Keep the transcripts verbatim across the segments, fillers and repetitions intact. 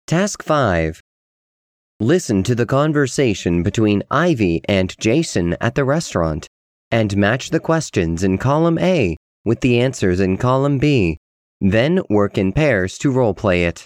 Task five. Listen to the conversation between Ivy and Jason at the restaurant and match the questions in column A with the answers in column B. Then work in pairs to role-play it.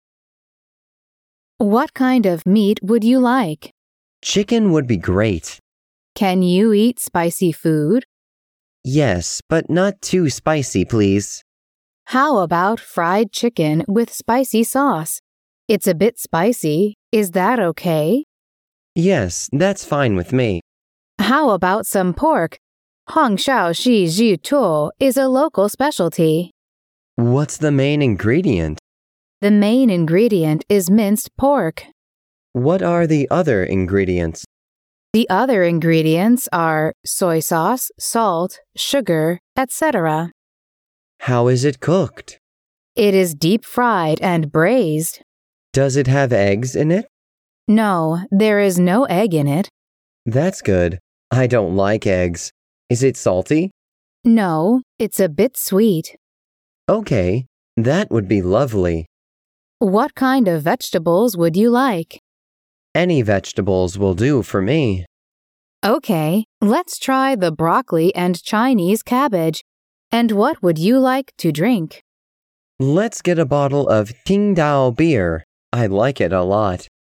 What kind of meat would you like? Chicken would be great. Can you eat spicy food? Yes, but not too spicy, please. How about fried chicken with spicy sauce? It's a bit spicy. Is that okay? Yes, that's fine with me. How about some pork? Hong Shao Shi Zhu To is a local specialty. What's the main ingredient? The main ingredient is minced pork. What are the other ingredients? The other ingredients are soy sauce, salt, sugar, et cetera. How is it cooked? It is deep fried and braised. Does it have eggs in it? No, there is no egg in it. That's good. I don't like eggs. Is it salty? No, it's a bit sweet. Okay, that would be lovely. What kind of vegetables would you like? Any vegetables will do for me. Okay, let's try the broccoli and Chinese cabbage. And what would you like to drink? Let's get a bottle of Qingdao beer. I like it a lot.